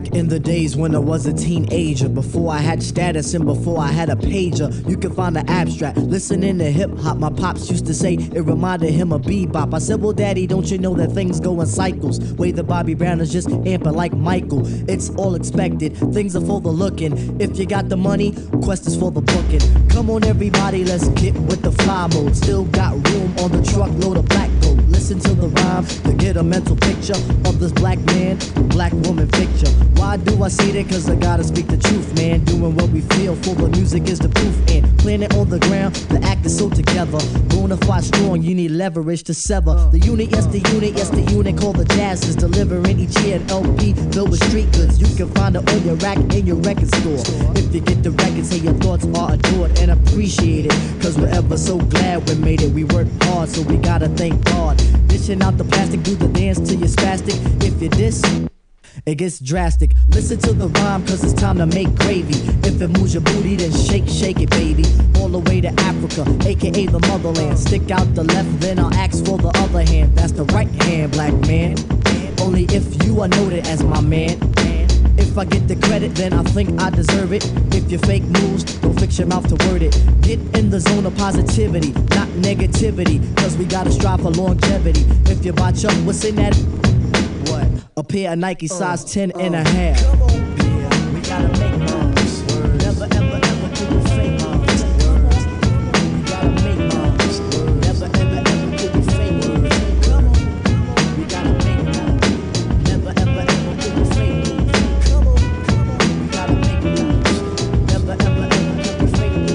Back in the days when I was a teenager, before I had status and before I had a pager, you could find the abstract. Listening to hip hop, my pops used to say it reminded him of bebop. I said, well, daddy, don't you know that things go in cycles? Way that Bobby Brown is just amping like Michael. It's all expected, things are for the looking. If you got the money, quest is for the booking. Come on, everybody, let's get with the fly mode. Still got room on the truckload of black gold. Listen to the rhyme to get a mental picture of this black man, black woman picture. Why do I say that? Cause I gotta speak the truth, man. Doing what we feel, for the music is the proof. And planet on the ground, the act is so together. Bonafide strong, you need leverage to sever. The unit, yes the unit called the Jazz is delivering each year an LP filled with street goods. You can find it on your rack in your record store. If you get the record, say your thoughts are adored and appreciated. Cause we're ever so glad we made it. We work hard, so we gotta thank God. Dishing out the plastic, do the dance till you're spastic. If you diss, it gets drastic. Listen to the rhyme, cause it's time to make gravy. If it moves your booty, then shake, shake it, baby. All the way to Africa, aka the motherland. Stick out the left, then I'll ask for the other hand. That's the right hand, black man. Only if you are noted as my man. If I get the credit, then I think I deserve it. If you fake moves, don't fix your mouth to word it. Get in the zone of positivity, not negativity. Cause we gotta strive for longevity. If you botch up, what's in that? What? A pair of Nike size 10 and a half. Come on, yeah, we gotta make moves. Never, ever, ever do the fake moves. We gotta make moves. Never, ever, ever do the fake moves. Come on, we gotta make moves. Never, ever, ever do the fake moves. Come on, we gotta make moves. Never, ever, ever do the fake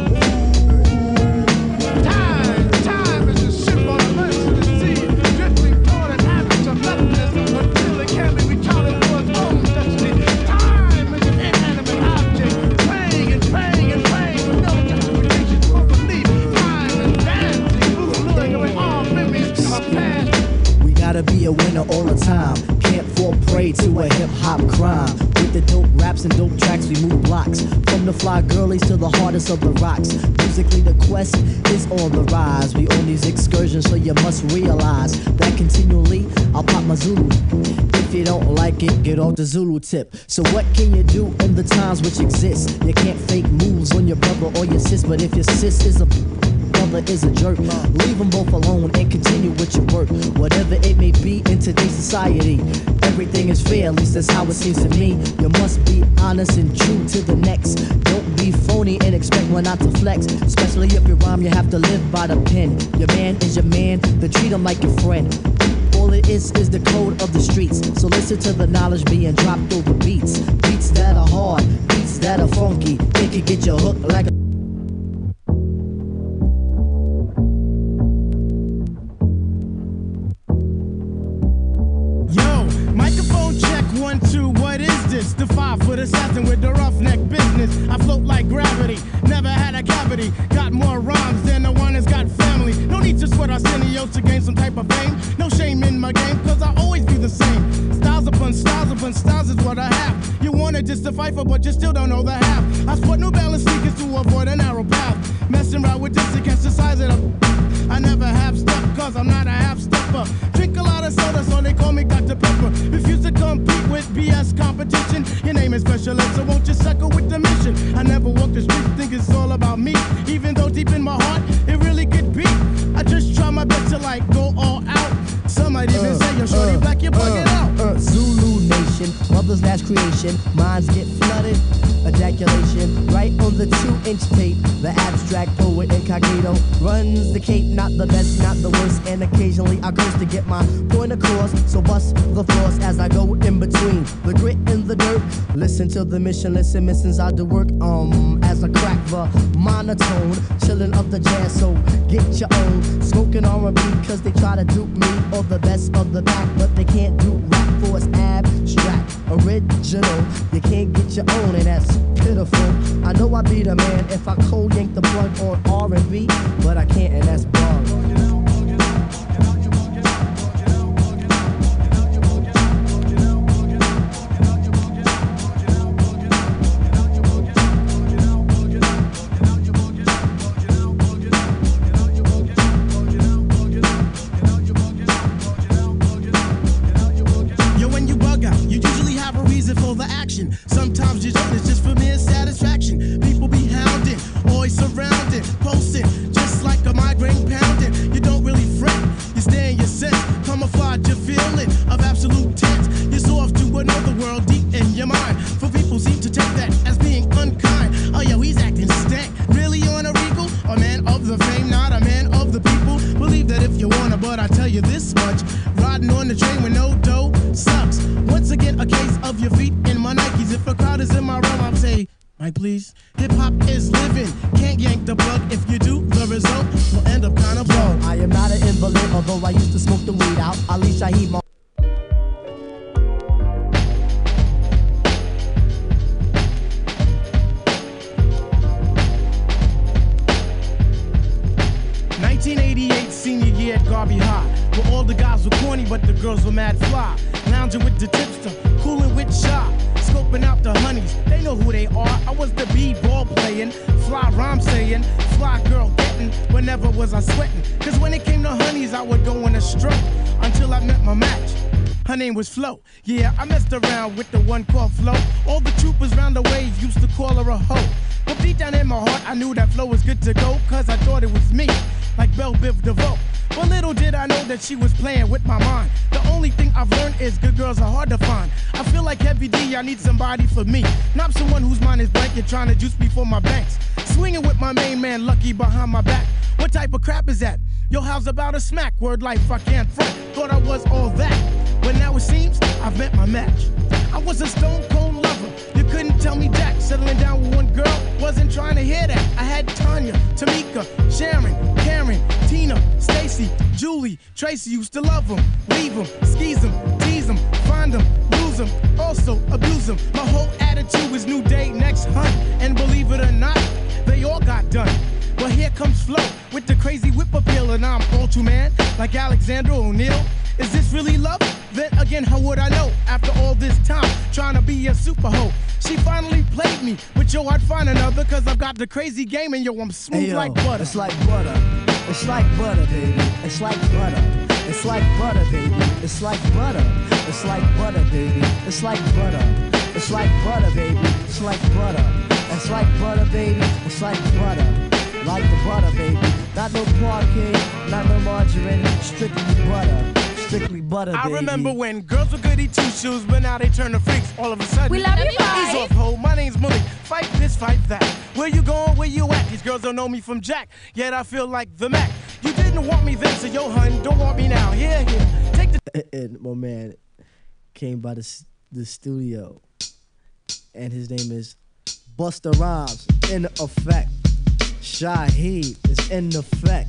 moves. Time is a ship on the list of the sea, drifting toward an average of nothingness until it can be recharted for its own destiny. Time is an inanimate object, praying and praying and praying with no justification for belief. Time is dancing, luring away all memories of past. We gotta be a winner all the time. Can't fall prey to a hip-hop crime. With the dope raps and dope tracks, we move blocks. From the fly girlies to the hardest of the rocks. Musically, the quest is on the rise. We on these excursions, so you must realize that continually, I'll pop my Zulu. If you don't like it, get off the Zulu tip. So what can you do in the times which exist? You can't fake moves on your brother or your sis, but if your sis is a brother is a jerk, leave them both alone and continue with your work. Whatever it may be in today's society, everything is fair, at least that's how it seems to me. You must be honest and true to the next. Don't be phony and expect one not to flex. Especially if you rhyme, you have to live by the pen. Your man is your man, then treat him like your friend. All it is the code of the streets. So listen to the knowledge being dropped over beats. Beats that are hard, beats that are funky. It can get you hooked like a Microphone check, 1, 2, what is this? The 5-foot assassin with the roughneck business. I float like gravity, never had a cavity. Got more rhymes than the one that's got family. No need to sweat Arsenio to gain some type of fame. No shame in my game, cause I always be the same. Styles upon styles is what I have. You wanted just to fight for, but you still don't know the half. I sport New Balance sneakers to avoid a narrow path. Messing around with this against the size of the... I never have step, cause I'm not a half-stepper. Drink a lot of soda, so they call me Dr. Pepper. Refuse to compete with BS competition. Your name is Special Ed, so won't you suckle with the mission? I never walk the street, think it's all about me. Even though deep in my heart, it really could be. I just try my best to like go all out. Some might even say you're shorty black, you're bugging out. Zulu Nation, mother's last creation. Minds get flooded, ejaculation. Right on the 2-inch tape, the abstract poet incognito runs the cape. Not the best, not the worst, and occasionally I curse to get my point across. So bust the floors as I go in between the grit and the dirt. Listen to the mission, listen, missions I do work. As I crack the monotone, chillin' up the jazz, so get your own. Smoking R&B, cause they try to dupe me, or the best of the pack, but they can't do rap for it's abstract, original. You can't get your own, and that's pitiful. I know I be the man if I cold yank the plug on R&B, but I can't, and that's bars. Yo, when you bug out, you usually have a reason for the action. you this much. Riding on the train with no dough sucks. Once again, a case of your feet in my Nikes. If a crowd is in my realm, I'll say, Mike, please. Hip hop is living. Can't yank the plug. If you do, the result will end up kind of blow. I am not an invalid, although I used to smoke the weed out. Ali Shaheed, my 1988 senior year at Garvey High, where all the guys were corny but the girls were mad fly. Lounging with the tipster, cooling with Shy, scoping out the honeys. They know who they are. I was the b-ball playing, fly rhyme saying, fly girl getting. Whenever was I sweating? Cause when it came to honeys, I would go in a stroke until I met my match. Her name was Flo. Yeah, I messed around with the one called Flo. All the troopers round the way used to call her a hoe. But deep down in my heart, I knew that Flo was good to go, cause I thought it was me, like Belle Biv DeVoe. But little did I know that she was playing with my mind. The only thing I've learned is good girls are hard to find. I feel like Heavy D, I need somebody for me, not someone whose mind is blanket trying to juice me for my banks. Swinging with my main man Lucky behind my back. What type of crap is that? Yo, how's about a smack? Word life, I can't front. Thought I was all that, but now it seems I've met my match. I was a stone cold lover. You couldn't tell me jack. Settling down with one girl, wasn't trying to hear that. I had Tanya, Tamika, Sharon, Karen, Tina, Stacy, Julie, Tracy. Used to love them, leave them, skeeze them, tease them, find them, lose them, also abuse them. My whole attitude was new day, next hunt. And believe it or not, they all got done. But here comes Flo with the crazy whip appeal, and I'm Ultraman like Alexander O'Neal. Is this really love? Then again, how would I know? After all this time, trying to be a super hoe. She finally played me, but yo, I'd find another, cause I've got the crazy game, and yo, I'm smooth like butter. It's like butter. It's like butter, baby. It's like butter. It's like butter, baby. It's like butter. It's like butter, baby. It's like butter. It's like butter, baby. It's like butter. It's like butter, baby. It's like butter. Like the butter, baby. Not no parquet, not no margarine, strictly butter. Strictly butter, baby. I remember when girls were goody two-shoes, but now they turn to freaks all of a sudden. We love you, guys. Ease off, ho. My name's Malik. Fight this, fight that. Where you going, where you at? These girls don't know me from Jack, yet I feel like the Mac. You didn't want me then, so yo, hun, don't want me now. Here, take the... And my man came by the studio, and his name is Busta Rhymes, in effect. Shaheed is in effect.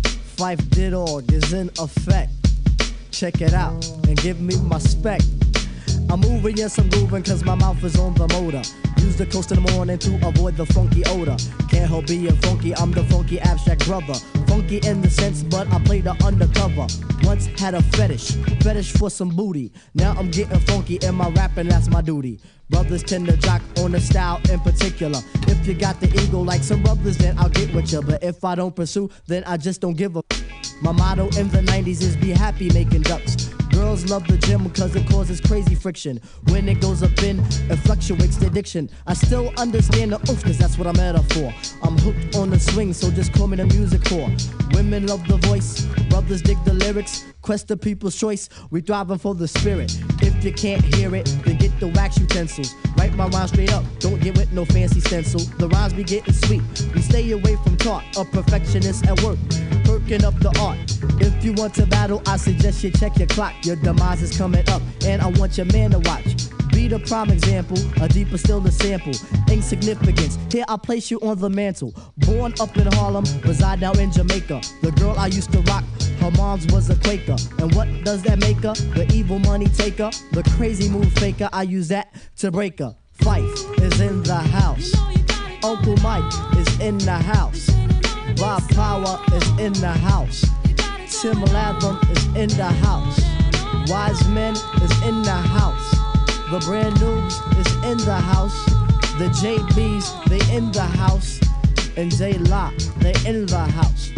Phife Didog is in effect. Check it out and give me my spec. I'm moving, yes I'm grooving, cause my mouth is on the motor. Use the coast in the morning to avoid the funky odor. Can't help being funky, I'm the funky abstract brother. Funky in the sense, but I play the undercover. Once had a fetish for some booty. Now I'm getting funky in my rapping, that's my duty. Brothers tend to jock on the style in particular. If you got the ego like some brothers, then I'll get with you. But if I don't pursue, then I just don't give a. My motto in the 90s is be happy making ducks. Girls love the gym because it causes crazy friction. When it goes up in, it fluctuates the addiction. I still understand the oof, cause that's what I'm at for. I'm hooked on the swing, so just call me the music whore. Women love the voice, brothers dig the lyrics. Quest the people's choice, we thriving for the spirit. If you can't hear it, then get the wax utensils. Write my rhyme straight up, don't get with no fancy stencil. The rhymes be getting sweet, we stay away from talk. A perfectionist at work, perking up the art. If you want to battle, I suggest you check your clock. Your demise is coming up, and I want your man to watch. Be the prime example, a deeper still the sample. Insignificance, here I place you on the mantle. Born up in Harlem, reside now in Jamaica. The girl I used to rock, her mom's was a Quaker. And what does that make her? The evil money taker, the crazy move faker. I use that to break her. Phife is in the house. Uncle Mike is in the house. Bob Power is in the house. Tim Latham is in the house. Wise Men is in the house. The Brand News is in the house. The JBs, they in the house. And J-Lock, they in the house.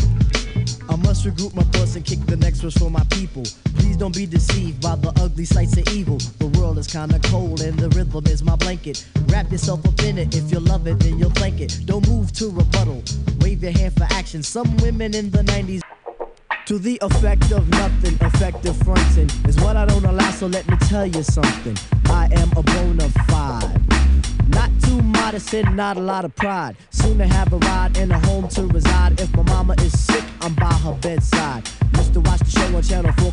I must regroup my thoughts and kick the next verse for my people. Please don't be deceived by the ugly sights of evil. The world is kinda cold and the rhythm is my blanket. Wrap yourself up in it, if you love it then you'll thank it. Don't move to rebuttal, wave your hand for action. Some women in the 90s to the effect of nothing, effective fronting is what I don't allow, so let me tell you something. I am a bona fide, not too modest and not a lot of pride. Soon to have a ride and a home to reside. If my mama is sick, I'm by her bedside. Used to watch the show on Channel 4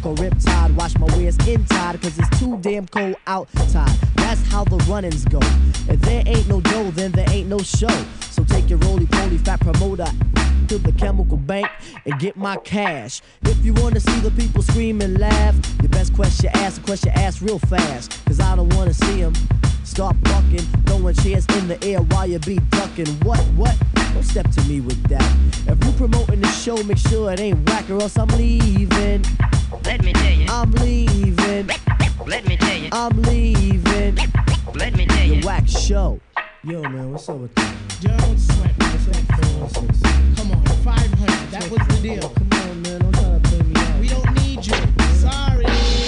outside. That's how the run-ins go. If there ain't no dough, then there ain't no show. So take your roly-poly fat promoter to the chemical bank and get my cash. If you wanna see the people scream and laugh, your best question ask real fast. Cause I don't wanna see them start bucking, throwing chairs in the air while you be ducking. What? Don't step to me with that. If you promoting the show, make sure it ain't whack or else I'm leaving. Let me tell you. I'm leaving. Let me tell you. I'm leaving. Let me tell you. Your whack show. Yo, man, what's up with that? Don't sweat me. Come on, 500. That was the deal. Come on, man. Don't try to play me out. We don't need you. Sorry.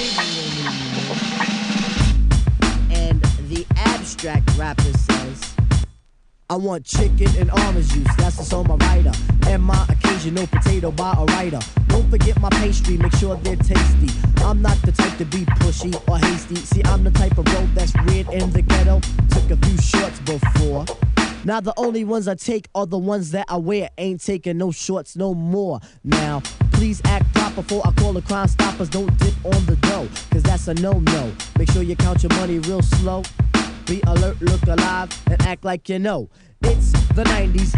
And the abstract rapper says, I want chicken and orange juice, that's the song my writer. And my occasional potato by a writer. Don't forget my pastry, make sure they're tasty. I'm not the type to be pushy or hasty. See, I'm the type of bro that's weird in the ghetto. Took a few shorts before. Now the only ones I take are the ones that I wear. Ain't taking no shorts no more. Now, please act proper before I call the Crime Stoppers. Don't dip on the dough, cause that's a no-no. Make sure you count your money real slow. Be alert, look alive, and act like you know. It's the 90s.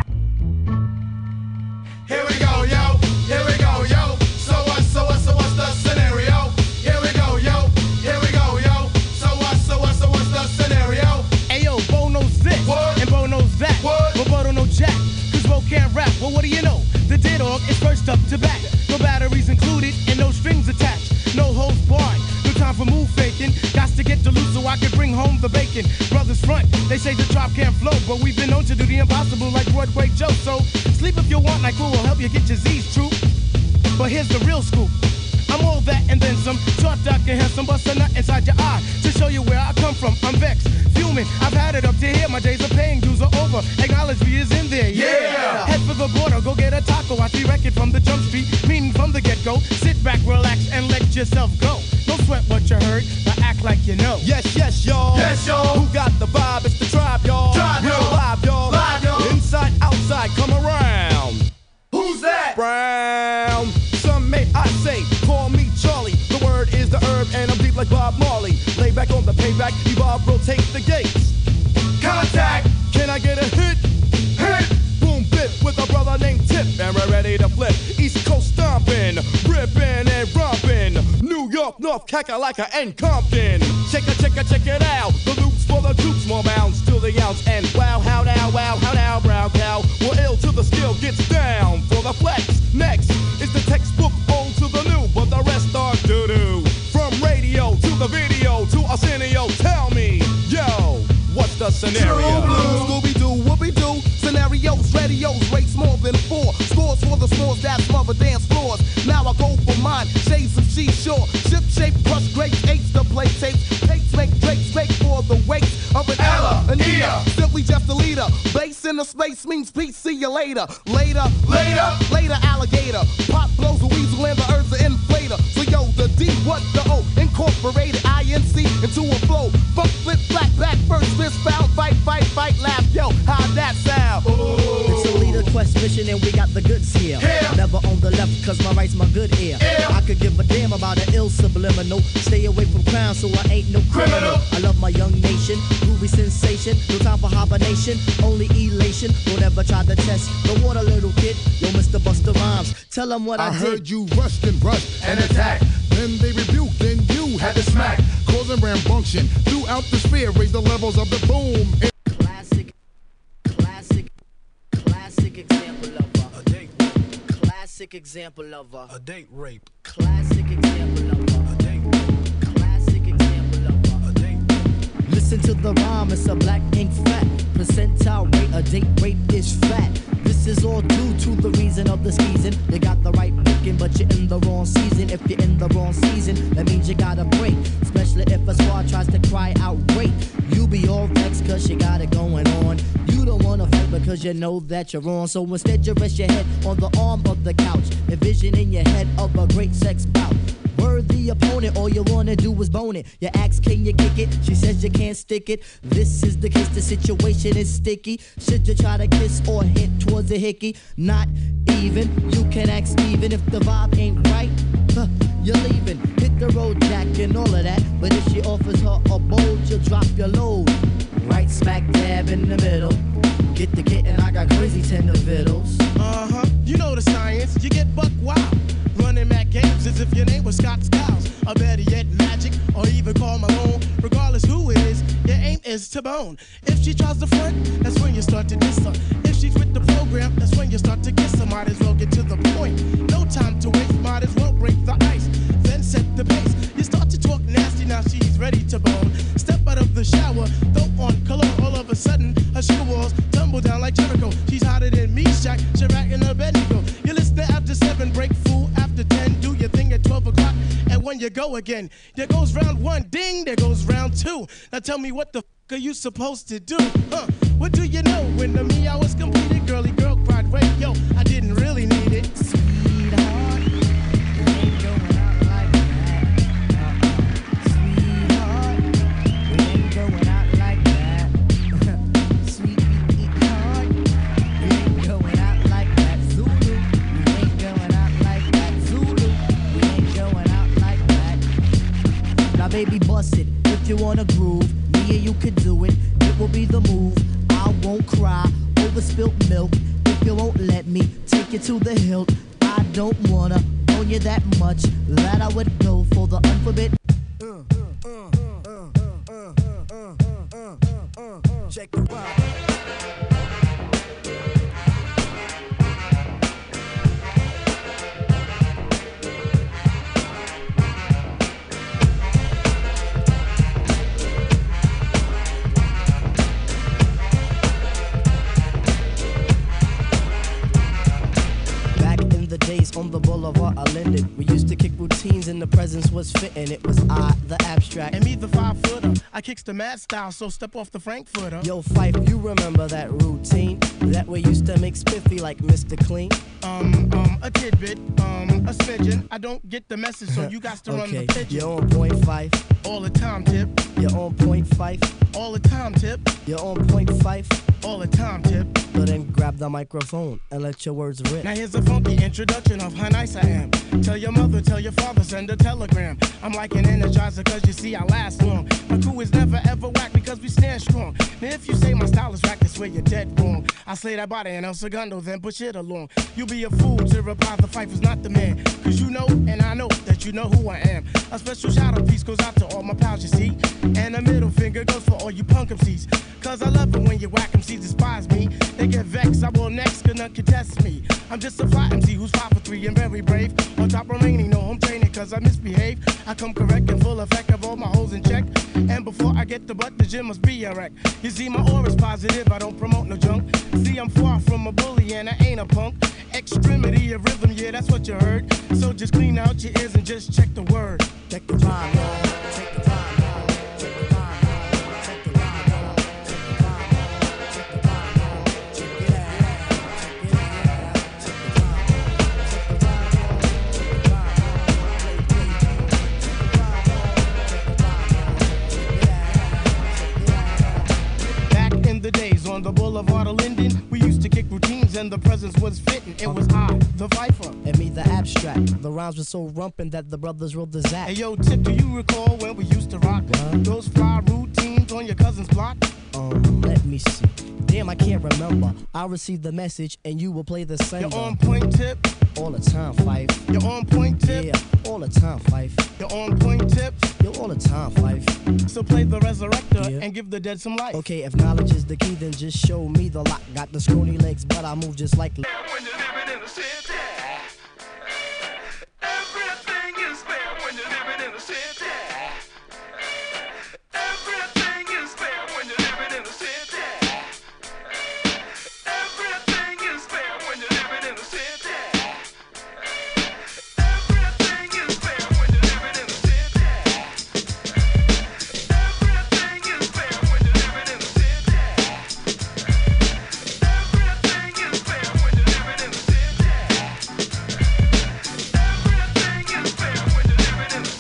Here we go, yo. Here we go, yo. So what's the scenario? Here we go, yo. Here we go, yo. So what's the scenario? Ayo, Bo knows this, What? and Bo knows that. What? But Bo don't know jack, cause Bo can't rap. Well, what do you know? The dead dog is first up to bat. No batteries included, and no strings attached. No holds barred. No time for move faking. Gots to get the loot so I can bring home the bacon. Brothers front, they say the drop can't flow, but we've been known to do the impossible like Broadway Joe. So sleep if you want, like who will help you get your Z's true. But here's the real scoop. I'm all that and then some. Short, dark, and handsome, bust a nut inside your eye to show you where I come from. I'm vexed, fuming. I've had it up to here. My days of paying dues are over. Acknowledge me is in there. Yeah. Head for the border, go get a taco. I see record from the jump street, meaning from the get-go. Sit back, relax, and let yourself go. Don't sweat what you heard, but act like you know. Yes, y'all. Yes, y'all. Who got the vibe? It's the tribe, y'all. Tribe, We're y'all. live, y'all. Live, y'all. Inside, outside, come around. Who's that? Brown. Some may I say, call me Charlie. The word is the herb, and I'm deep like Bob Marley. Lay back on the payback, evolve, rotate the gates. Contact. Can I get a hit? Hit. Boom, bip with a brother named Tip, and we're ready to flip. East Coast stomping, ripping and romping. New York, North, Kakalaka, and Compton. Check it out. The loops for the troops, more bounds to the ounce. And wow, how now, brown cow. We're ill till the skill gets down for the flex. Next is the textbook old to the new, but the rest are doo-doo. From radio to the video to Arsenio, tell me, yo, what's the scenario? True blue. Scooby-Doo, whoopie-doo, scenarios, radios, rates more than 4. Scores for the scores that smother dance floors. Now I go for mine, shades of seashore. Ship shape, crush grapes, eights to play tapes. Pates make drakes, make for the weight of an Ella, Anita. Nia. Simply just a leader. Base in the space means peace, see you later. Later, alligator. Pop blows a weasel and the herbs are inflator. So yo, the D, what the O, incorporated INC into a flow. Funk, flip, flat, back, first, fist, foul, fight, laugh. Yo, how'd that sound? It's a leader quest mission and we got the goods here. Yeah. Never on the left cause my right's my good ear. Yeah. I could give a damn about an ill subliminal. Stay away from crime so I ain't no criminal. I love my young nation, groovy sensation. No time for hibernation, only elation. Don't ever try to test the water, little kid. Yo, Mr. Busta Rhymes, tell them what I did. heard you rushed and rushed An attack. Then they rebuked, then you Had to smack. causing rambunction throughout the sphere. Raise the levels of the boom. Classic example of A date, classic example of a date rape, classic example of a date, classic example of a date. Listen to the rhyme, it's a black ink fat. Percentile rate, a date rape is fat. This is all due to the reason of the skeezing. You got the right picking, but you're in the wrong season. If you're in the wrong season, that means you gotta break. Especially if a squad tries to cry out rape. You be all vexed cause you got it going on. You don't wanna fight because you know that you're wrong. So instead you rest your head on the arm of the couch, envisioning your head of a great sex bout. Worthy opponent, all you wanna do is bone it. You ask, can you kick it? She says you can't stick it. This is the case, the situation is sticky. Should you try to kiss or hint towards a hickey? Not even, you can ask Steven if the vibe ain't right. you're leaving. Hit the road, Jack, and all of that. But if she offers her a bowl, she'll drop your load. Right smack dab in the middle. Get the kitten, I got crazy tender vittles. Uh-huh, you know the science, you get buck wild. Running Mac games as if your name was Scott Skiles. Or better yet, Magic, or even Karl Malone. Regardless who it is, your aim is to bone. If she tries to front, that's when you start to diss her. If she's with the program, that's when you start to kiss her. Might as well get to the point. No time to waste, might as well break the ice. Then set the pace. You start to talk nasty, now she's ready to bone. Step out of the shower, throw on cologne. All of a sudden, her sugar walls tumble down like Jericho. She's hotter than me, Shaq, Chirac, and Abednego. You listen to after 7, break fool after 10. Do your thing at 12 o'clock, and when you go again. There goes round 1, ding, there goes round 2. Now tell me what the f*** are you supposed to do? What do you know? When the me hour was completed, girly girl cried, wait, yo, I didn't really need it. Sweetheart, you ain't going out like that. Sweetheart, you ain't going out like that. Sweetheart, you ain't going out like that. Zulu, you ain't going out like that. Zulu, you ain't going out like that. Now baby, bust it if you wanna groove. Me and you could do it. It will be the move. I won't cry over spilt milk if you won't let me take you to the hilt. I don't wanna own you that much that I would go for the unforbidden. Check the ride. On the boulevard of Linden, we used to kick routines and the presence was fitting. It was I, the abstract, and me, the 5-footer. I kicks the mad style, so step off the Frankfurter. Yo, Fife, you remember that routine that we used to make spiffy like Mr. Clean? A tidbit, a smidgen. I don't get the message, so you got to run the pigeon. You're on point, Fife. All the time, Tip. You're on point, Fife. All the time, Tip. You're on point, Fife. All the time, Tip. So then grab the microphone and let your words rip. Now here's a funky introduction of how nice I am. Tell your mother, tell your father, send a telegram. I'm like an energizer, cause you see I last long. My crew is never ever whack because we stand strong. Now if you say my style is whack, that's where you're dead wrong. I slay that body and El Segundo, then push it along. You'll be a fool to reply the Fife is not the man. Cause you know, and I know, that you know who I am. A special shout out piece goes out to all my pals, you see. And a middle finger goes for all you punk MCs. Cause I love it when you whack MCs despise me. They get vexed, I will next, cause none can test me. I'm just a fly MC who's 5 for 3 and very brave. On top remaining, no home training cause I misbehave. I come correct and full effect of all my hoes in check. And before I get the butt, the gym must be a wreck. You see my aura's positive, I don't promote no junk. See I'm far from a bully and I ain't a punk. Extremity of rhythm, yeah that's what you heard. So just clean out your ears and just check the word. Check the time, man. Check the time, man. Check the time, man. Check the time, man. Check the time, man. Check the time, man. Check it out. Check it out. Check the time, man. Check the time, man. Check the time, man. Check the time, man. Check the time, man. Check it out. Check it out. Back in the days on the boulevard of Linden, we used to kick routines and the presence was fitting. It was I, the Viper. And me, the abstract. The rhymes were so rumpin' that the brothers wrote the Zach. Hey yo, Tip, do you recall when we used to rock those fly routines on your cousin's block? Let me see. Damn, I can't remember. I'll receive the message and you will play the sender. You're on point, Tip. All the time, Fife. You're on point, Tip. Yeah, all the time, Fife. You're on point, Tip. You're all the time, Fife. So play the resurrector Yeah. and give the dead some life. Okay, if knowledge is the key, then just show me the lock. Got the scrawny legs, but I move just like. When you're living in the city, everything is fair when you're living in the city. Everything is fair when you're living in the city. Everything is fair when you're living in the city. Everything is fair when you're living in the city. Everything is fair when you're living in the city. Everything is fair when you're living in the city. Everything is fair when you're living in the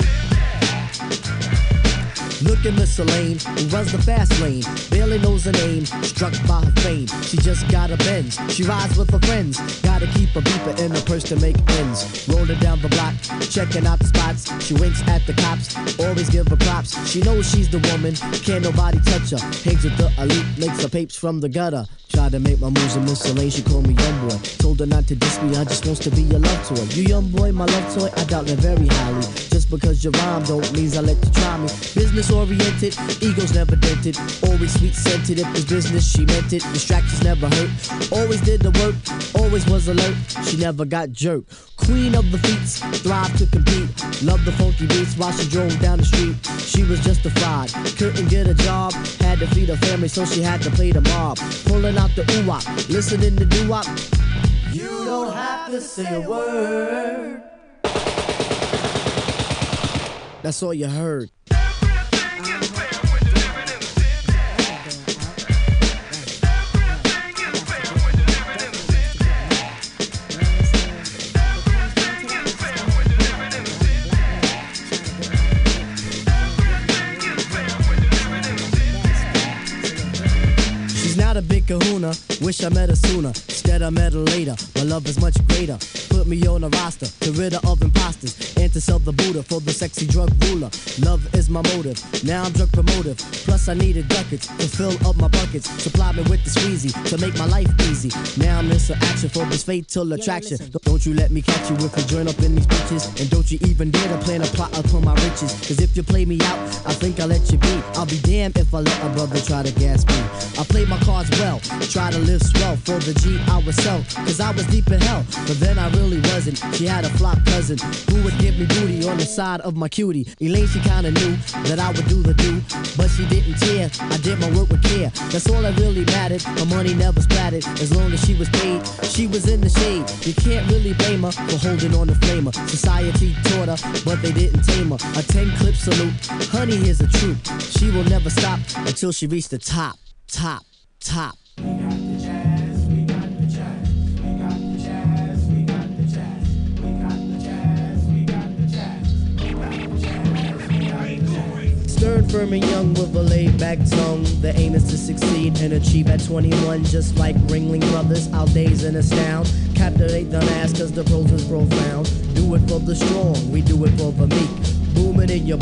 city. Look at Miss Elaine, who runs the fast lane. Barely knows her name, struck by her fame. She just got a Benz, she rides with her friends. Got to keep a beeper in her purse to make ends. Rolling down the block, checking out the spots. She winks at the cops, always give her props. She knows she's the woman, can't nobody touch her. Hangs with the elite, makes her papes from the gutter. Tried to make my moves in Miss Elaine, she called me young boy. Told her not to diss me, I just wants to be your love toy. You young boy, my love toy, I doubt that very highly. Just because you rhyme don't mean I let you try me. Business oriented, egos never dented. Always sweet scented, if it's business she meant it. Distractions never hurt, always did the work. Always was alert, she never got jerked. Queen of the feats, thrive to compete. Loved the funky beats while she drove down the street. She was justified, couldn't get a job. Had to feed her family so she had to play the mob. Pulling out the ooh-wop, listening to doo-wop. You don't have to say a word. That's all you heard. A big kahuna, wish I met her sooner. Instead I met her later. My love is much greater. Put me on a roster to rid her of imposters and to sell the Buddha for the sexy drug ruler. Love is my motive. Now I'm drug promotive. Plus I needed ducats to fill up my buckets. Supply me with the squeezy to make my life easy. Now I'm in some action for this fatal attraction. Don't you let me catch you if you join up in these bitches. And don't you even dare to plan a plot upon my riches. Cause if you play me out, I think I'll let you be. I'll be damned if I let a brother try to gas me. I play my cards well, try to live swell for the G I would sell. Cause I was deep in hell, but then I really wasn't. She had a flop cousin who would give me booty on the side of my cutie. Elaine, she kinda knew that I would do the do, but she didn't care. I did my work with care, that's all that really mattered. My money never splattered, as long as she was paid. She was in the shade, you can't really blame her for holding on the flamer. Society taught her, but they didn't tame her. A 10-clip salute, honey, here's the truth. She will never stop until she reached the top, top, top. We got the jazz, we got the jazz, we got the jazz, we got the jazz, we got the jazz, we got the jazz, we got the jazz, we got the jazz. Stern, firm, and young with a laid-back tongue. The aim is to succeed and achieve at 21. Just like Ringling Brothers, our days in astound. Captivate the mass cause the prose is profound. Do it for the strong, we do it for the meek. Boom it in your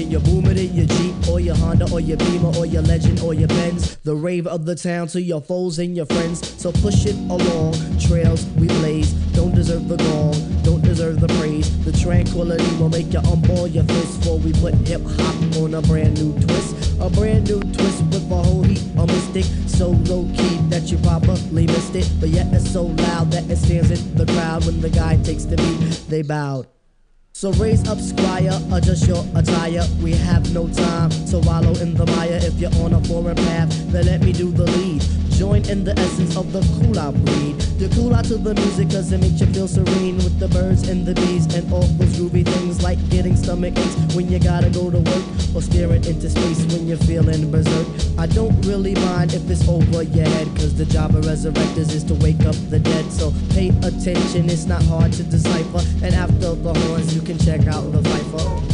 Jeep, or your Honda, or your Beamer, or your Legend, or your Benz. The rave of the town to your foes and your friends. So push it along, trails we blaze. Don't deserve the gong, don't deserve the praise. The tranquility will make you unball your fist. Before we put hip-hop on a brand new twist. A brand new twist with a whole heap of mystic. So low-key that you probably missed it. But yet it's so loud that it stands in the crowd. When the guy takes the beat, they bowed. So raise up, squire, adjust your attire. We have no time to wallow in the mire. If you're on a foreign path, then let me do the lead. Join in the essence of the cool-out breed. You cool out to the music cause it makes you feel serene. With the birds and the bees and all those groovy things. Like getting stomach aches when you gotta go to work. Or staring into space when you're feeling berserk. I don't really mind if it's over your head, cause the job of resurrectors is to wake up the dead. So pay attention, it's not hard to decipher. And after the horns you can check out the Viper.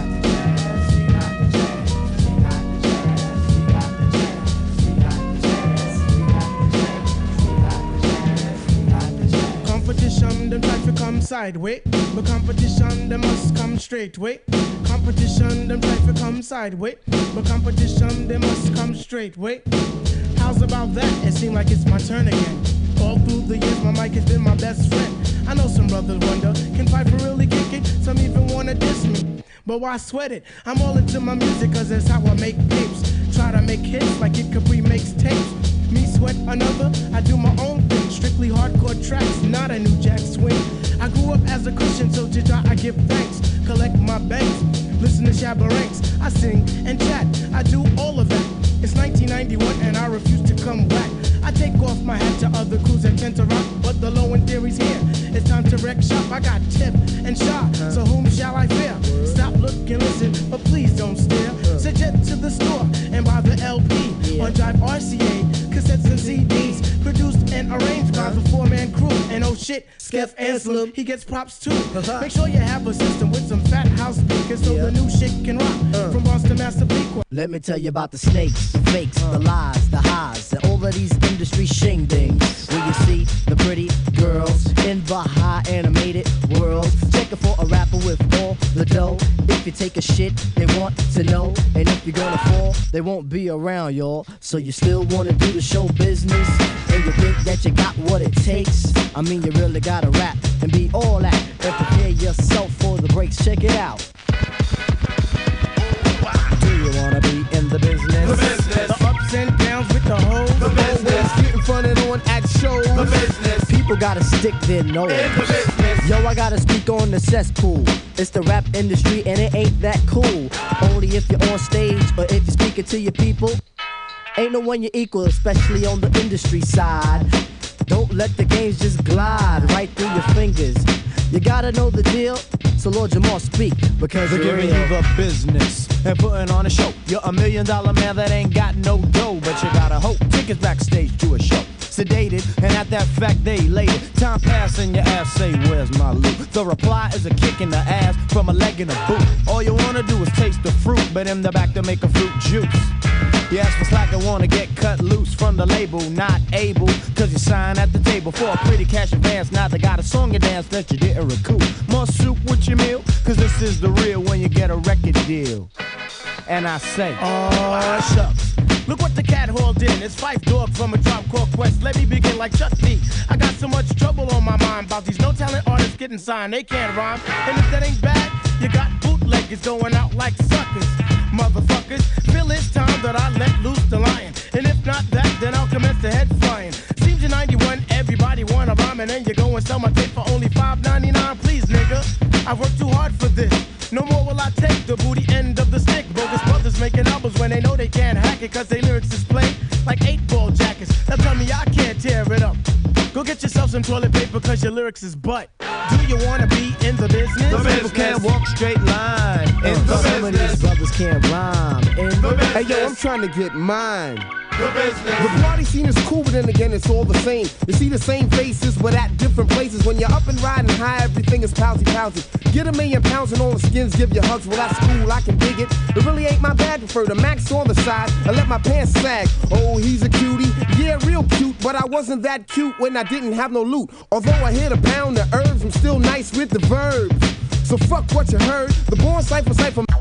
Competition, them try to come sideways, but competition, them must come straight way. Competition, them try to come sideways, but competition, they must come straight way. How's about that? It seems like it's my turn again. All through the years, my mic has been my best friend. I know some brothers wonder, can Piper really kick it? Some even wanna diss me, but why sweat it? I'm all into my music cause that's how I make tapes. Try to make hits like Kid Capri makes tapes. Me sweat another, I do my own thing. Strictly hardcore tracks, not a new jack swing. I grew up as a Christian, so to God I give thanks. Collect my banks, listen to Shabba Ranks. I sing and chat, I do all of that. It's 1991 and I refuse to come back. I take off my hat to other crews that tend to rock, but the low end theory's here. It's time to wreck shop. I got tip and shot, so whom shall I fear? Stop, look, and listen, but please don't stare. So jet to the store and buy the LP on Drive RCA, cassettes and CDs, produced and arranged by the four-man crew. And oh shit, Skeff Anselm, he gets props too. Make sure you have a system with some fat house speakers so the new shit can rock from Boston Master Pequa. Let me tell you about the snakes, the fakes, the lies, the highs, and all of these industry shingdings. Where you see the pretty girls in the high animated world. Check it for a rapper with all the dough. If you take a shit, they want to know. And if you're gonna fall, they won't be around, y'all. So you still wanna do the show business? And you think that you got what it takes? I mean, you really gotta rap and be all that. And prepare yourself for the breaks. Check it out. Do you wanna be in the business? The business. The ups and downs with the hoes. The business. Getting fronted on at shows. The business. People gotta stick their nose. In the business. Yo, I gotta speak on the cesspool. It's the rap industry and it ain't that cool. Only if you're on stage or if you're speaking to your people. Ain't no one you equal, especially on the industry side. Don't let the games just glide right through your fingers. You gotta know the deal, so Lord Jamal speak, because We're you're giving real. you the business and putting on a show. You're $1 million man that ain't got no dough, but you gotta hope. Tickets backstage to a show. Sedated, and at that fact they elated. Time pass and your ass say, where's my loot? The reply is a kick in the ass from a leg in a boot. All you wanna do is taste the fruit, but in the back to make a fruit juice. You ask for slack and wanna get cut loose from the label, not able, cause you sign at the table for a pretty cash advance. Now they got a song and dance that you didn't recoup. More soup with your meal, cause this is the real when you get a record deal. And I say, Oh, shucks. Look what the cat hauled in. It's Phife Dawg from a Tribe Called Quest. Let me begin like Chuck D. I got so much trouble on my mind about these no talent artists getting signed. They can't rhyme. And if that ain't bad, you got bootleggers going out like suckers. Motherfuckers, feel it's time that I let loose the lion. And if not that, then I'll commence the head flying. Seems in 91, everybody wanna rhyme, and then you go and sell my tape for only $5.99. Please, nigga, I worked too hard for this. No more will I take the booty end of the stick. Bogus brothers making albums when they know they can't hack it, cause they lyrics display like 8-ball jackets. Now tell me I can't tear it up. Go get yourself some toilet paper, cause your lyrics is butt. Do you wanna be in the business? the people can't walk straight line. In the Some of these brothers can't rhyme. Hey yo, I'm trying to get mine. The business. The party scene is cool, but then again, it's all the same. You see the same faces, but at different places. When you're up and riding high, everything is pousy. Get $1 million and all the skins give you hugs. Well, that's cool, I can dig it. It really ain't my bad. Prefer the max on the side. I let my pants sag. Oh, he's a cutie. Yeah, real cute, but I wasn't that cute when I didn't have no loot. Although I hit a pound of herbs, I'm still nice with the verbs. So fuck what you heard. The born cipher.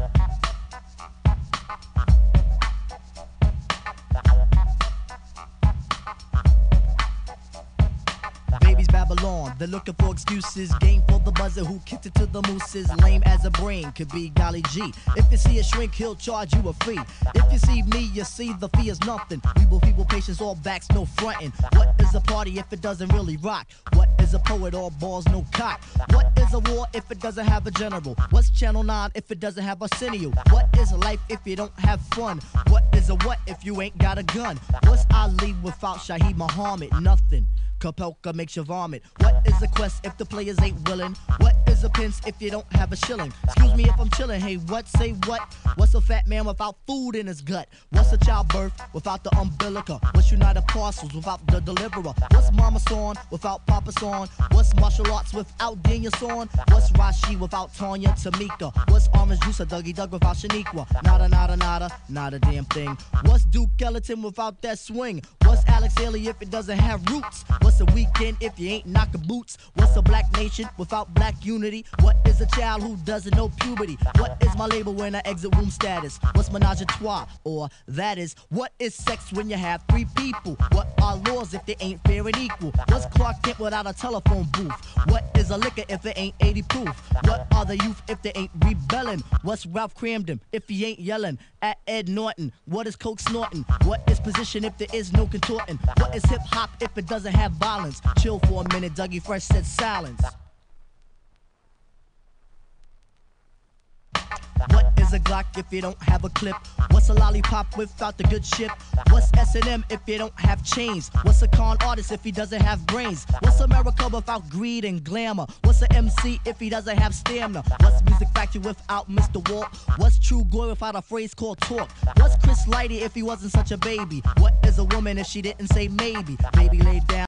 Baby's Babylon, they're looking for excuses. Game for the buzzer who kicked it to the mooses. Lame as a brain, could be golly G. If you see a shrink, he'll charge you a fee. If you see me, you see the fee is nothing. We will feeble patience, all backs, no frontin'. What is a party if it doesn't really rock? What is a poet, all balls, no cock? What is a war if it doesn't have a general? What's Channel 9 if it doesn't have Arsenio? What is life if you don't have fun? What is a what if you ain't got a gun? What's Ali without Shaheed Muhammad? Nothing. Kapelka makes you vomit. What is a quest if the players ain't willing? What is a pence if you don't have a shilling? Excuse me if I'm chilling. Hey, what? Say what? What's a fat man without food in his gut? What's a childbirth without the umbilical? What's United Parcels without the deliverer? What's Mama Son without Papa Son? What's martial arts without Daniel Son? What's Rashi without Tanya Tamika? What's Orange Juice or Dougie Doug without Shaniqua? Nada, not a damn thing. What's Duke Ellington without that swing? What's Alex Haley if it doesn't have roots? What's a weekend if you ain't knocking boots? What's a black nation without black unity? What is a child who doesn't know puberty? What is my label when I exit room status? What's menage a trois? Or that is, what is sex when you have 3 people? What are laws if they ain't fair and equal? What's Clark Kent without a telephone booth? What is a liquor if it ain't 80 proof? What are the youth if they ain't rebelling? What's Ralph Cramden if he ain't yelling at Ed Norton? What is coke snorting? What is position if there is no contorting? What is hip hop if it doesn't have violence? Chill for a minute, Dougie Fresh said silence. What is a Glock if you don't have a clip? What's a lollipop without the good ship? What's S&M if you don't have chains? What's a con artist if he doesn't have brains? What's America without greed and glamour? What's a MC if he doesn't have stamina? What's Music Factory without Mr. Walt? What's True Glory without a phrase called talk? What's Chris Lighty if he wasn't such a baby? What is a woman if she didn't say maybe? Baby laid down.